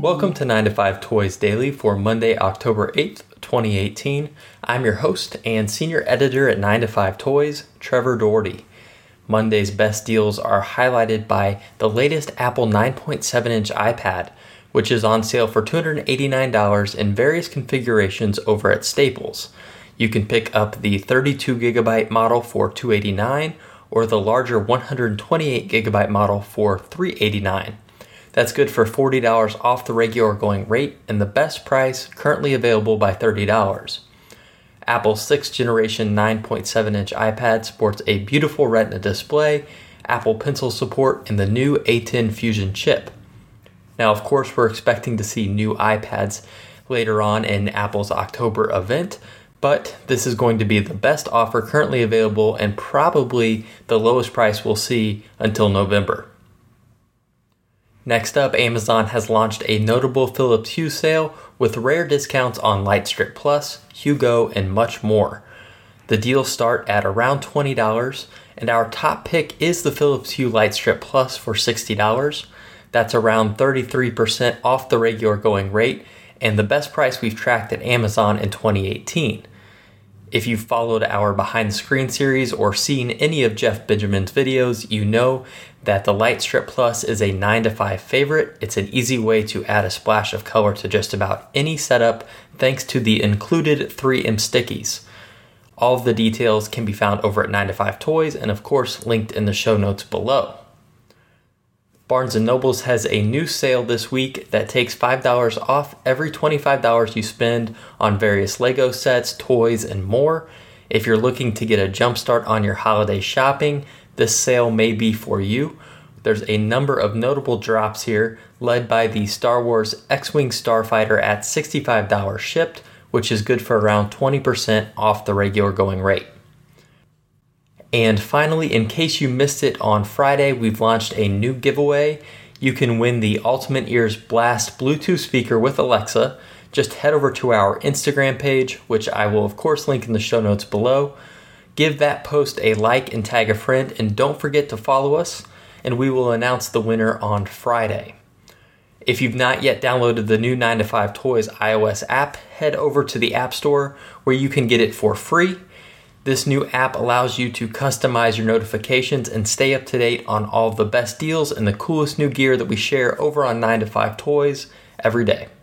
Welcome to 9 to 5 Toys Daily for Monday, October 8th, 2018. I'm your host and senior editor at 9 to 5 Toys, Trevor Doherty. Monday's best deals are highlighted by the latest Apple 9.7-inch iPad, which is on sale for $289 in various configurations over at Staples. You can pick up the 32GB model for $289 or the larger 128GB model for $389. That's good for $40 off the regular going rate and the best price currently available by $30. Apple's 6th generation 9.7-inch iPad sports a beautiful Retina display, Apple Pencil support, and the new A10 Fusion chip. Now, of course, we're expecting to see new iPads later on in Apple's October event, but this is going to be the best offer currently available and probably the lowest price we'll see until November. Next up, Amazon has launched a notable Philips Hue sale with rare discounts on Lightstrip Plus, Hugo, and much more. The deals start at around $20, and our top pick is the Philips Hue Lightstrip Plus for $60. That's around 33% off the regular going rate, and the best price we've tracked at Amazon in 2018. If you've followed our Behind the Screen series or seen any of Jeff Benjamin's videos, you know that the Lightstrip Plus is a 9 to 5 favorite. It's an easy way to add a splash of color to just about any setup thanks to the included 3M stickies. All of the details can be found over at 9 to 5 Toys and of course linked in the show notes below. Barnes & Noble has a new sale this week that takes $5 off every $25 you spend on various Lego sets, toys, and more. If you're looking to get a jump start on your holiday shopping, this sale may be for you. There's a number of notable drops here, led by the Star Wars X-Wing Starfighter at $65 shipped, which is good for around 20% off the regular going rate. And finally, in case you missed it on Friday, we've launched a new giveaway. You can win the Ultimate Ears Blast Bluetooth speaker with Alexa. Just head over to our Instagram page, which I will of course link in the show notes below. Give that post a like and tag a friend, and don't forget to follow us, and we will announce the winner on Friday. If you've not yet downloaded the new 9 to 5 Toys iOS app, head over to the App Store where you can get it for free. This new app allows you to customize your notifications and stay up to date on all of the best deals and the coolest new gear that we share over on 9 to 5 Toys every day.